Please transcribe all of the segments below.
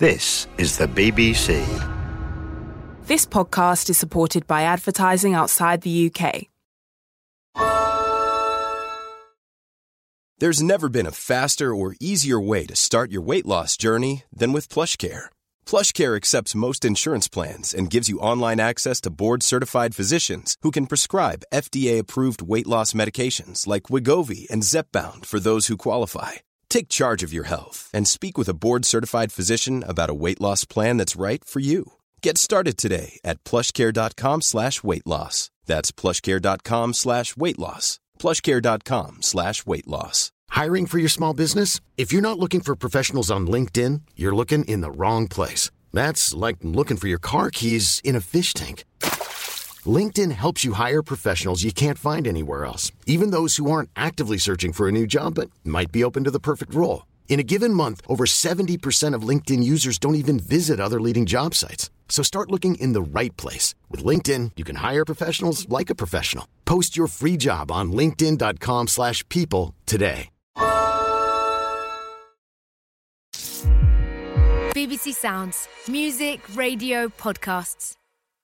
This is the BBC. This podcast is supported by advertising outside the UK. There's never been a faster or easier way to start your weight loss journey than with PlushCare. PlushCare accepts most insurance plans and gives you online access to board-certified physicians who can prescribe FDA-approved weight loss medications like Wegovy and Zepbound for those who qualify. Take charge of your health and speak with a board-certified physician about a weight loss plan that's right for you. Get started today at plushcare.com/weight loss. That's plushcare.com/weight loss. plushcare.com/weight loss. Hiring for your small business? If you're not looking for professionals on LinkedIn, you're looking in the wrong place. That's like looking for your car keys in a fish tank. LinkedIn helps you hire professionals you can't find anywhere else, even those who aren't actively searching for a new job but might be open to the perfect role. In a given month, over 70% of LinkedIn users don't even visit other leading job sites. So start looking in the right place. With LinkedIn, you can hire professionals like a professional. Post your free job on linkedin.com/people today. BBC Sounds. Music, radio, podcasts.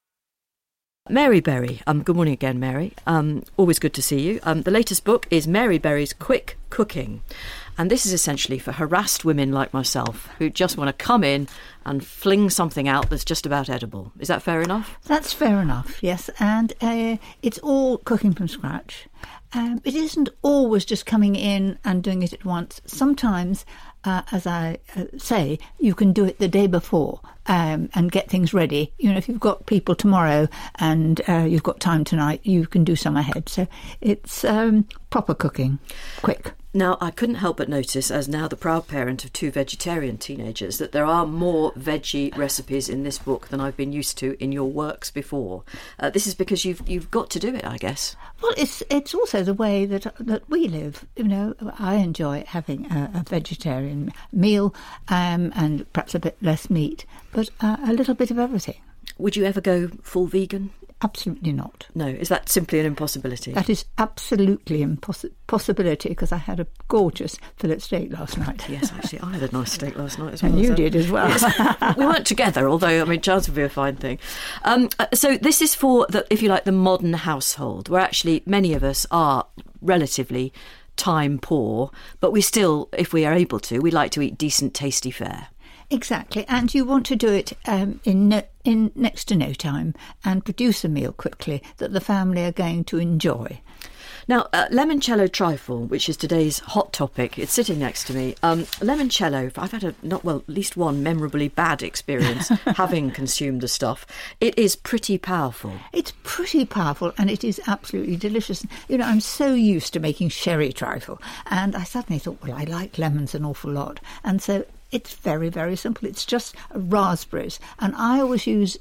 Mary Berry. Good morning again, Mary. Always good to see you. The latest book is Mary Berry's Quick Cooking. And this is essentially for harassed women like myself who just want to come in and fling something out that's just about edible. Is that fair enough? That's fair enough, yes. And it's all cooking from scratch. It isn't always just coming in and doing it at once. Sometimes, as I say, you can do it the day before and get things ready. You know, if you've got people tomorrow and you've got time tonight, you can do some ahead. So it's proper cooking, quick. Now, I couldn't help but notice, as now the proud parent of 2 vegetarian teenagers, that there are more veggie recipes in this book than I've been used to in your works before. This is because you've got to do it, I guess. Well, it's also the way that we live. You know, I enjoy having a vegetarian meal and perhaps a bit less meat, but a little bit of everything. Would you ever go full vegan? Absolutely not. No, is that simply an impossibility? That is absolutely impossibility, because I had a gorgeous fillet steak last night. Yes, actually, I had a nice steak last night as well. And you did as well. Yes. We weren't together, although, I mean, chance would be a fine thing. So this is for, if you like, the modern household, where actually many of us are relatively time poor, but we still, if we are able to, we like to eat decent, tasty fare. Exactly, and you want to do it in next to no time and produce a meal quickly that the family are going to enjoy. Now, limoncello trifle, which is today's hot topic, it's sitting next to me. Limoncello, I've had at least one memorably bad experience having consumed the stuff. It is pretty powerful. It's pretty powerful, and it is absolutely delicious. You know, I'm so used to making sherry trifle, and I suddenly thought, well, I like lemons an awful lot, and so it's very, very simple. It's just raspberries. And I always use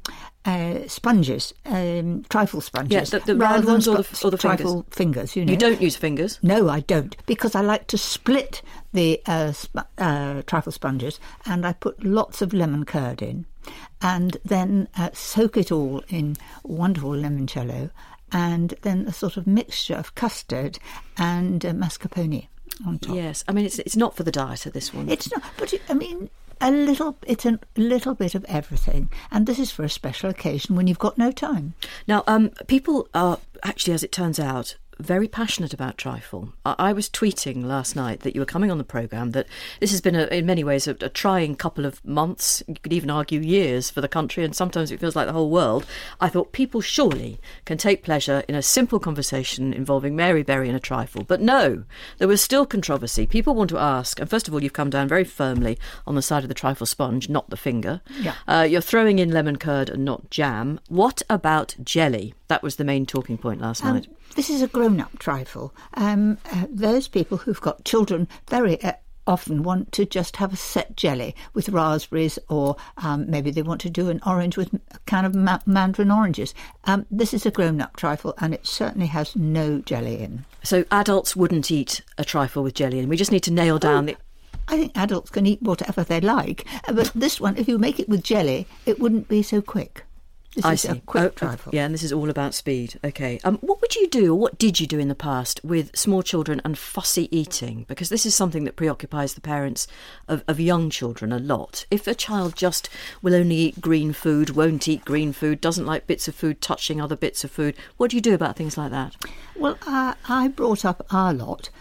sponges, trifle sponges. Yeah, the round ones or the trifle fingers, you know. You don't use fingers? No, I don't, because I like to split the trifle sponges, and I put lots of lemon curd in, and then soak it all in wonderful limoncello, and then a sort of mixture of custard and mascarpone on top. Yes, I mean, it's not for the dieter, this one. It's not, but I mean, it's a little bit of everything, and this is for a special occasion when you've got no time. Now, people are actually, as it turns out, very passionate about trifle. I was tweeting last night that you were coming on the programme, that this has been, in many ways, a trying couple of months, you could even argue years, for the country, and sometimes it feels like the whole world. I thought people surely can take pleasure in a simple conversation involving Mary Berry and a trifle. But no, there was still controversy. People want to ask, and first of all, you've come down very firmly on the side of the trifle sponge, not the finger. Yeah. You're throwing in lemon curd and not jam. What about jelly? That was the main talking point last night. This is a grown-up trifle. Those people who've got children very often want to just have a set jelly with raspberries, or maybe they want to do an orange with a can of mandarin oranges. This is a grown-up trifle, and it certainly has no jelly in. So adults wouldn't eat a trifle with jelly in. We just need to nail down the... I think adults can eat whatever they like, but this one, if you make it with jelly, it wouldn't be so quick. This is a quick trifle. Yeah, and this is all about speed. Okay. What would you do, or what did you do in the past with small children and fussy eating? Because this is something that preoccupies the parents of young children a lot. If a child just will only eat green food, won't eat green food, doesn't like bits of food touching other bits of food, what do you do about things like that? Well, I brought up our lot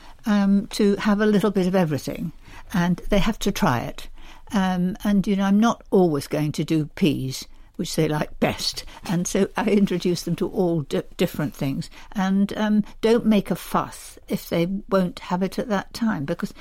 to have a little bit of everything, and they have to try it. And, I'm not always going to do peas, which they like best. And so I introduce them to all different things. And don't make a fuss if they won't have it at that time. Because,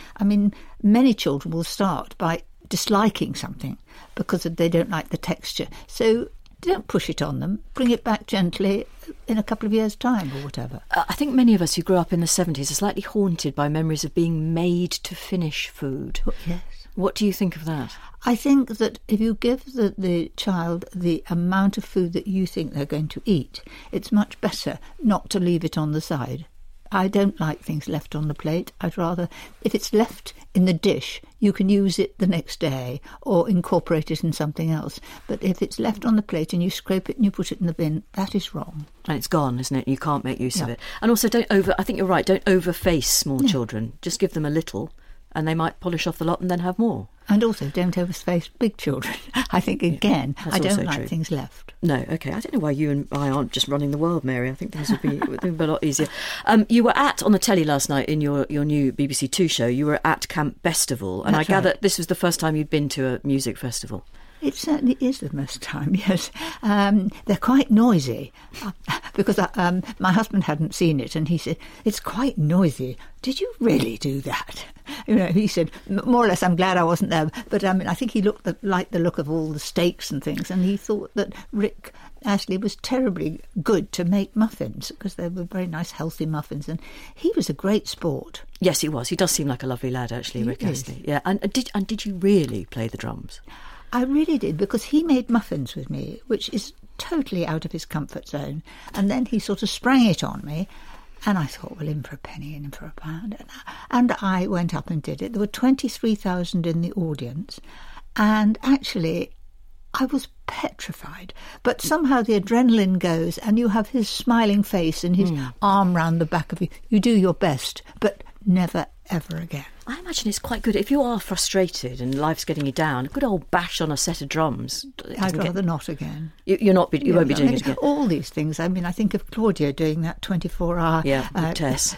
many children will start by disliking something because they don't like the texture. So don't push it on them. Bring it back gently in a couple of years' time or whatever. I think many of us who grew up in the 70s are slightly haunted by memories of being made to finish food. Oh, yes. What do you think of that? I think that if you give the child the amount of food that you think they're going to eat, it's much better not to leave it on the side. I don't like things left on the plate. I'd rather, if it's left in the dish, you can use it the next day or incorporate it in something else. But if it's left on the plate and you scrape it and you put it in the bin, that is wrong. And it's gone, isn't it? You can't make use of it. And also, I think you're right, don't overface small children. Just give them a little, and they might polish off the lot and then have more. And also, don't overface big children. I think, again, I don't like things left. No, OK. I don't know why you and I aren't just running the world, Mary. I think things would be a lot easier. You were on the telly last night in your new BBC Two show. You were at Camp Bestival, and I gather this was the first time you'd been to a music festival. It certainly is the first time, yes. They're quite noisy because my husband hadn't seen it and he said, it's quite noisy. Did you really do that? He said, more or less, I'm glad I wasn't there. But I think he liked the look of all the steaks and things, and he thought that Rick Astley was terribly good to make muffins because they were very nice, healthy muffins. And he was a great sport. Yes, he was. He does seem like a lovely lad, actually, Rick Astley. Yeah. And did you really play the drums? I really did, because he made muffins with me, which is totally out of his comfort zone. And then he sort of sprang it on me, and I thought, well, in for a penny and in for a pound. And I went up and did it. There were 23,000 in the audience, and actually I was petrified. But somehow the adrenaline goes, and you have his smiling face and his arm round the back of you. You do your best, but never, ever again. I imagine it's quite good. If you are frustrated and life's getting you down, a good old bash on a set of drums. I'd rather not again. You won't be doing it again. All these things. I think of Claudia doing that 24-hour Tess.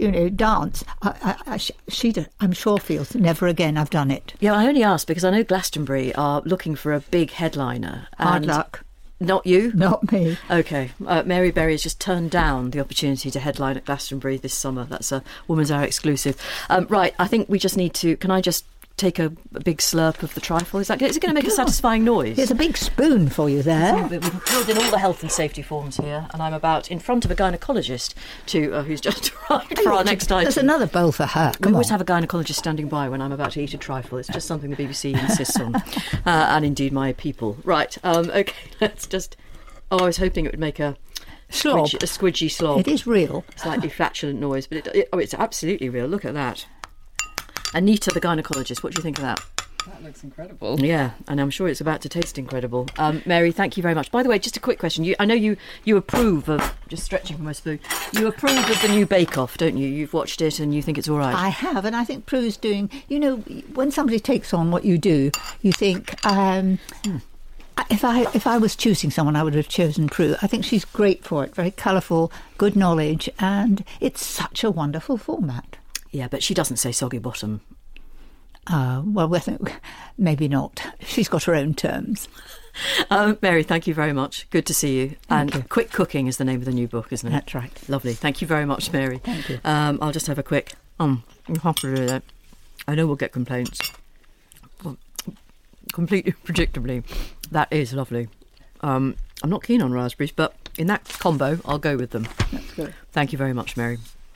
Dance. I'm sure feels never again. I've done it. Yeah, I only asked because I know Glastonbury are looking for a big headliner. Hard luck. Not you? Not me. OK. Mary Berry has just turned down the opportunity to headline at Glastonbury this summer. That's a Woman's Hour exclusive. Right, I think we just need to... Can I just take a big slurp of the trifle? Is it going to make a satisfying noise? There's a big spoon for you there. We've filled in all the health and safety forms here, and I'm about in front of a gynaecologist who's just arrived for our next item. There's another bowl for her. We always have a gynaecologist standing by when I'm about to eat a trifle. It's just something the BBC insists on, and indeed my people. Right, OK, let's just... I was hoping it would make a squidgy slob. It is real. Slightly flatulent noise, but it's absolutely real. Look at that. Anita, the gynaecologist, what do you think of that? That looks incredible. Yeah, and I'm sure it's about to taste incredible. Mary, thank you very much. By the way, just a quick question. I know you approve of, just stretching for my spoon, you approve of the new Bake Off, don't you? You've watched it and you think it's all right. I have, and I think Prue's doing, when somebody takes on what you do, you think... If I was choosing someone, I would have chosen Prue. I think she's great for it, very colourful, good knowledge, and it's such a wonderful format. Yeah, but she doesn't say soggy bottom. Well, I think maybe not. She's got her own terms. Mary, thank you very much. Good to see you. Thank you. Quick Cooking is the name of the new book, isn't it? That's right. Lovely. Thank you very much, Mary. Thank you. I'll just have a quick... you have to do that. I know we'll get complaints. Completely predictably, that is lovely. I'm not keen on raspberries, but in that combo, I'll go with them. That's good. Thank you very much, Mary.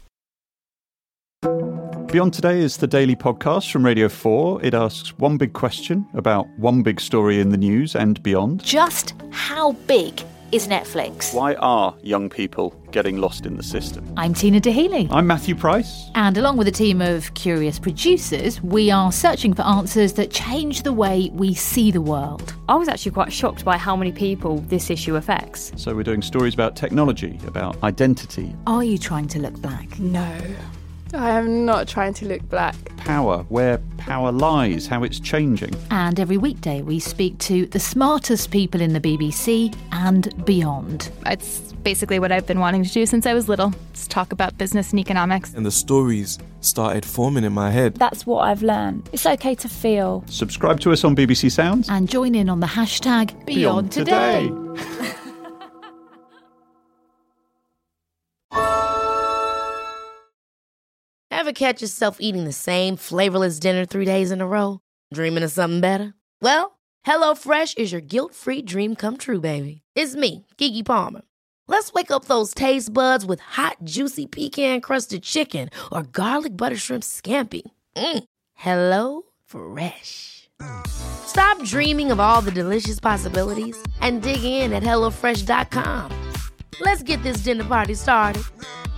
Beyond Today is the daily podcast from Radio 4. It asks one big question about one big story in the news and beyond. Just how big is Netflix. Why are young people getting lost in the system? I'm Tina Dahealy. I'm Matthew Price. And along with a team of curious producers, we are searching for answers that change the way we see the world. I was actually quite shocked by how many people this issue affects. So we're doing stories about technology, about identity. Are you trying to look black? No, I am not trying to look black. Power, where power lies, how it's changing. And every weekday we speak to the smartest people in the BBC and beyond. It's basically what I've been wanting to do since I was little. Just talk about business and economics. And the stories started forming in my head. That's what I've learned. It's okay to feel. Subscribe to us on BBC Sounds. And join in on the hashtag Beyond Today. Ever catch yourself eating the same flavorless dinner 3 days in a row? Dreaming of something better? Well, HelloFresh is your guilt-free dream come true, baby. It's me, Keke Palmer. Let's wake up those taste buds with hot, juicy pecan-crusted chicken or garlic butter shrimp scampi. HelloFresh. Stop dreaming of all the delicious possibilities and dig in at HelloFresh.com. Let's get this dinner party started.